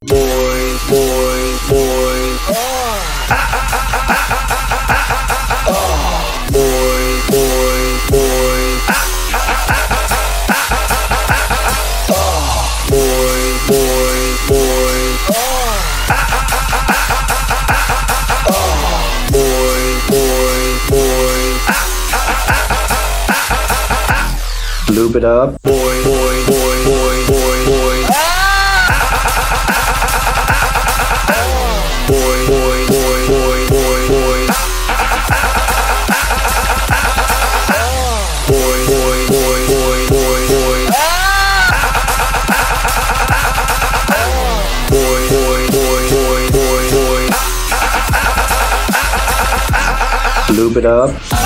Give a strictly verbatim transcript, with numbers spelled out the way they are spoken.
boy, boy, boy. Ah, ah, ah, ah, ah, ah, ah. Boy, boy, boy. Ah, ah, ah, ah, ah, ah, ah. Boy, boy, boy. Ah, ah, ah, ah, ah, ah. Boy, boy, boy. Ah, ah, ah, ah, ah, ah. Loop it up. Boy, boy, boy, boy, boy, boy. Boy, boy, boy, boy, boy, boy. Boy, boy, boy, boy, boy, boy. Boy, boy, boy, boy, boy, boy. Loop it up.